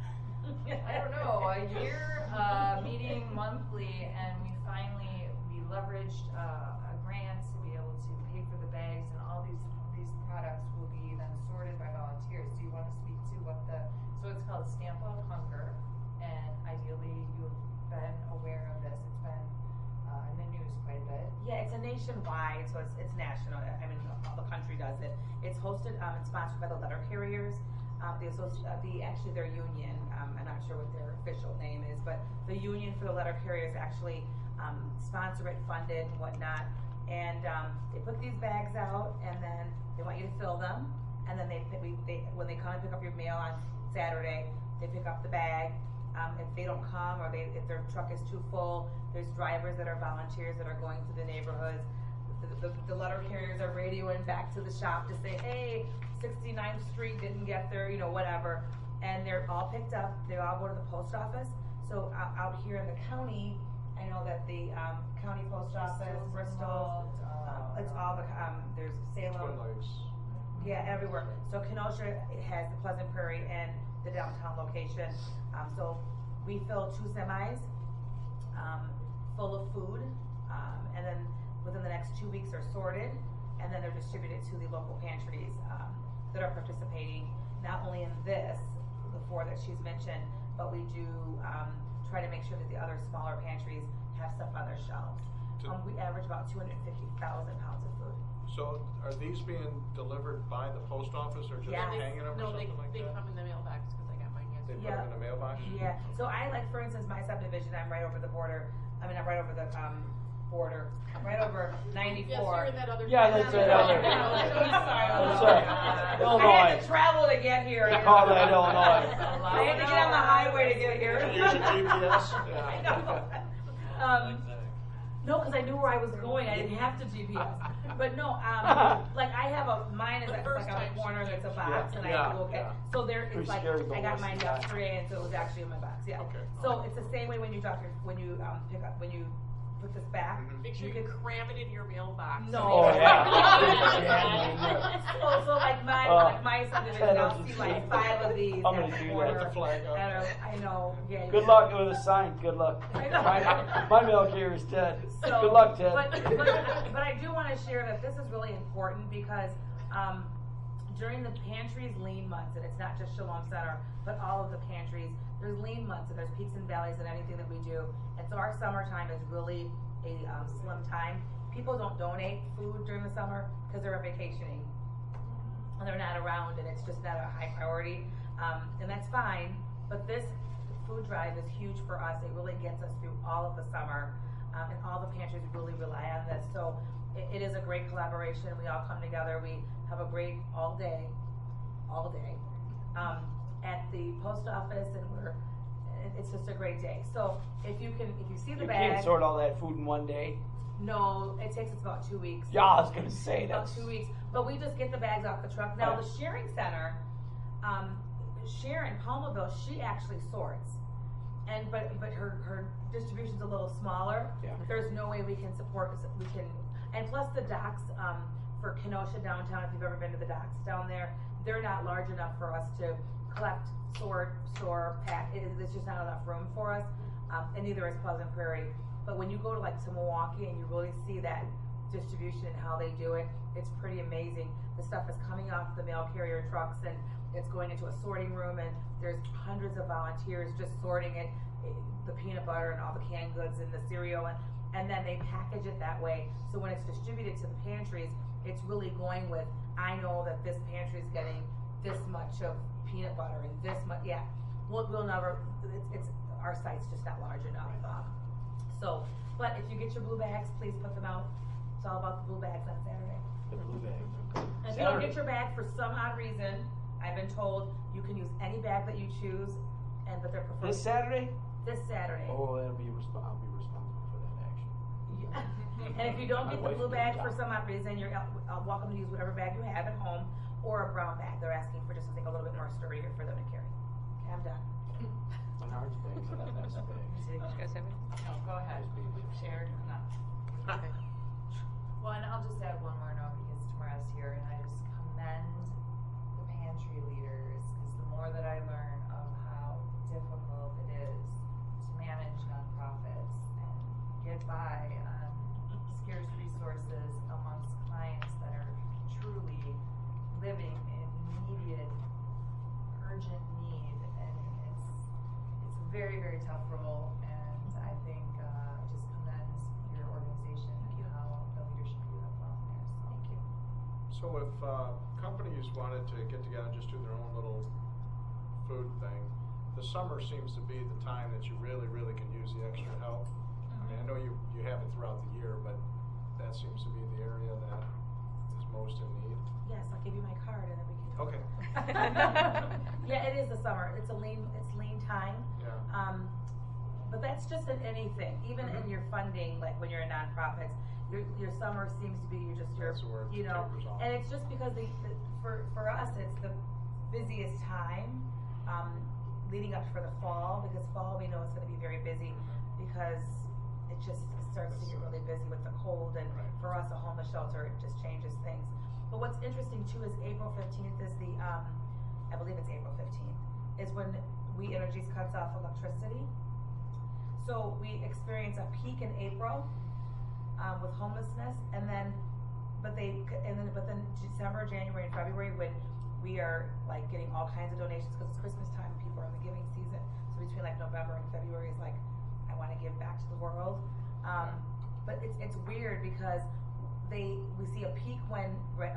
I don't know, a year, meeting monthly, and we leveraged a grant to be able to pay for the bags, and all these products will be then sorted by volunteers. Do you want to speak to what so it's called Stamp Out Hunger, and ideally you've been aware of this. It's been in the news quite a bit. Yeah, it's a nationwide, so it's national. I mean, all the country does it. It's hosted and sponsored by the letter carriers. Actually their union, I'm not sure what their official name is, but the union for the letter carriers actually sponsor it, fund it, and whatnot. And they put these bags out, and then they want you to fill them. And then when they come and pick up your mail on Saturday, they pick up the bag. If they don't come, or if their truck is too full, there's drivers that are volunteers that are going to the neighborhoods. The letter carriers are radioing back to the shop to say, hey, 69th Street didn't get there, whatever. And they're all picked up. They all go to the post office. So out here in the county, I know that the county post office, Bristol, it's all the, there's Salem. Yeah, everywhere. So Kenosha has the Pleasant Prairie and the downtown location. So we fill 2 semis full of food, and then within the next 2 weeks are sorted, and then they're distributed to the local pantries that are participating, not only in the 4 that she's mentioned, but we do try to make sure that the other smaller pantries have stuff on their shelves. We average about 250,000 pounds of food. So are these being delivered by the post office, or just hanging them or something like that? No, they come in the mailbox, because I got mine yesterday. They put them in the mailbox? Yeah. So I for instance, my subdivision, I'm right over the border. I'm right over the border. I'm right over 94. Yes, you're in that other. Yeah, that's right. That's right. Illinois. I had to travel to get here. They call that Illinois. I had to get on the highway to get here. Use your GPS. I know. No, because I knew where I was going. I didn't have to GPS. But no, like I have mine is like on a corner. There's a box, and I have to go get. So there, it's like I got mine yesterday, and so it was actually in my box. Yeah. Okay. So it's the same way when you pick up when you put this back. Make sure you cram it in your mailbox. No. Oh yeah. So like my subdivision, I'll see like 5 of these. I'm gonna do that. The flag up. I know. Yeah. Good luck with a sign. Good luck. My mail carrier is dead. So, good luck, Ted. But I do want to share that this is really important because during the pantries lean months, and it's not just Shalom Center, but all of the pantries, there's lean months and there's peaks and valleys in anything that we do. And so our summertime is really a slim time. People don't donate food during the summer because they're vacationing and they're not around, and it's just not a high priority. And that's fine, but this food drive is huge for us. It really gets us through all of the summer, and all the pantries really rely on this. So it is a great collaboration. We all come together. We have a great all day, at the post office, and it's just a great day. So if you see the bag. You can't sort all that food in one day. No, it takes us about 2 weeks. Yeah, I was gonna say that. About 2 weeks, but we just get the bags off the truck. Now the Sharing Center, Sharon Palmaville, she actually sorts, but her distribution's a little smaller. Yeah. There's no way we can support. And plus the docks for Kenosha downtown. If you've ever been to the docks down there, they're not large enough for us to collect, sort, store, pack. There's just not enough room for us, and neither is Pleasant Prairie. But when you go to Milwaukee and you really see that distribution and how they do it, it's pretty amazing. The stuff is coming off the mail carrier trucks, and it's going into a sorting room, and there's hundreds of volunteers just sorting it, the peanut butter and all the canned goods and the cereal, and then they package it that way. So when it's distributed to the pantries, it's really going with, I know that this pantry is getting this much of peanut butter and this much. Yeah, we'll never. It's our site's just not large enough. So, but if you get your blue bags, please put them out. It's all about the blue bags on Saturday. The blue bag. If you don't get your bag for some odd reason, I've been told you can use any bag that you choose, but they're preferred. This Saturday? This Saturday. Oh, I'll be responsible for that action. Yeah. And if you don't get the blue bag for some odd reason, you're welcome to use whatever bag you have at home or a brown bag. They're asking for just something a little bit more sturdier for them to carry. Okay, I'm done. Menards bags are the best bags. Did you guys have any? No, go ahead. Shared. No. Okay. Well, and I'll just add one more note because tomorrow's here, and I just commend the pantry leaders because the more that I learn of how difficult it is to manage nonprofits and get by on scarce resources amongst clients that are truly living in immediate, urgent need, and it's a very, very tough role, and I think just commend your organization and how the leadership you have on there. So thank you. So if companies wanted to get together and just do their own little food thing, the summer seems to be the time that you really, really can use the extra help. I mean, I know you have it throughout the year, but that seems to be the area that is most in need. Yes, I'll give you my card and then we can. Okay. Yeah, it is the summer. It's lean time. Yeah. But that's just in anything, even in your funding, like when you're in nonprofits, your summer seems to be That's where it you know, tapers off. and it's just because for us it's the busiest time leading up for the fall, because fall we know it's going to be very busy because it starts to get really busy with the cold, and for us a homeless shelter, it just changes things. But what's interesting too is April 15th is I believe it's April 15th, is when We Energies cuts off electricity. So we experience a peak in April with homelessness, and then December, January, and February, when we are like getting all kinds of donations because it's Christmas time, people are in the giving season. So between like November and February is like, I want to give back to the world. But it's weird because we see a peak when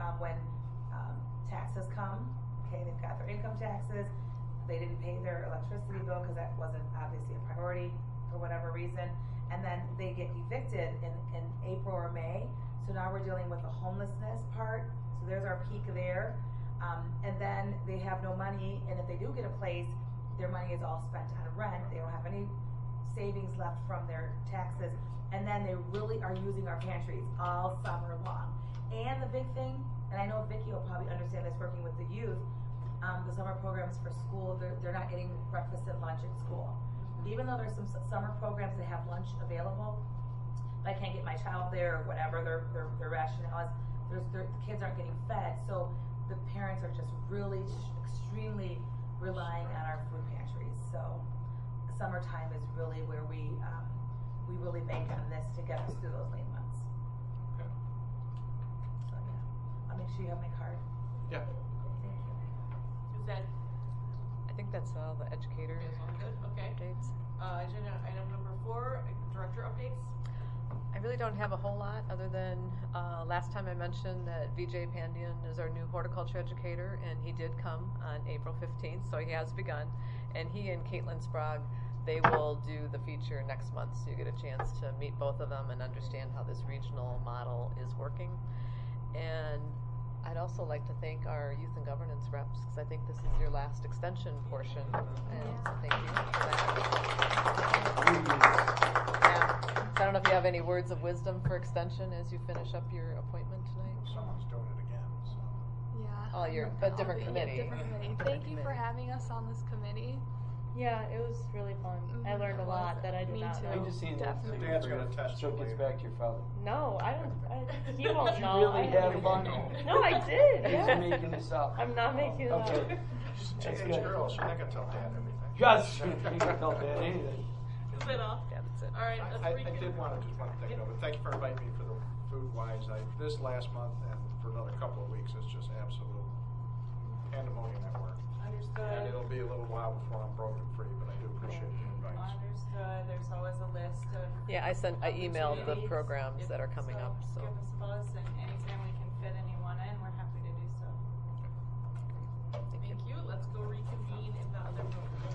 taxes come. Okay, they've got their income taxes. They didn't pay their electricity bill because that wasn't obviously a priority for whatever reason. And then they get evicted in April or May. So now we're dealing with the homelessness part. So there's our peak there. And then they have no money, and if they do get a place, their money is all spent on rent. They don't have any savings left from their taxes. And then they really are using our pantries all summer long. And the big thing, and I know Vicki will probably understand this working with the youth, the summer programs for school, they're not getting breakfast and lunch at school. Even though there's some summer programs that have lunch available, if I can't get my child there or whatever their rationale is, the kids aren't getting fed. So the parents are just really extremely relying on our food pantries. So summertime is really where we really bank on this to get us through those lean months. Okay. So yeah, I'll make sure you have my card. Yeah. Thank you. Is that I think that's all the educator good? Okay. updates. Agenda item number 4, director updates. I really don't have a whole lot other than last time I mentioned that Vijay Pandian is our new horticulture educator, and he did come on April 15th, so he has begun. And he and Caitlin Sprague, they will do the feature next month, so you get a chance to meet both of them and understand how this regional model is working. And I'd also like to thank our youth and governance reps, because I think this is your last extension portion, and so thank you for that. So I don't know if you have any words of wisdom for extension as you finish up your appointment tonight. Someone's doing it again. So. Yeah. Oh, you're a different committee. Different committee. Thank you for having us on this committee. Yeah, it was really fun. I learned a lot that I did not know. I'm just seeing that. Definitely. Dad's gonna test So you it gets later. back to your father. No, I don't. He won't Did you know. really I have had fun? No, I did. He's Yeah. making this up. I'm not making it up. Okay. She's a That's teenage good. girl. She's not gonna tell Dad everything. Yes, you can tell Dad anything. Is that all? Yeah, that's it. All right. I did want to just one thing though, but thank you for inviting me for the Food Wise. This last month and for another couple of weeks, it's just absolute pandemonium at work. Understood. And it'll be a little while before I'm broken free, but I do appreciate the invites. Understood. There's always a list of. Yeah, I emailed the opportunities. programs that are coming up. So give us a buzz, and anytime we can fit anyone in,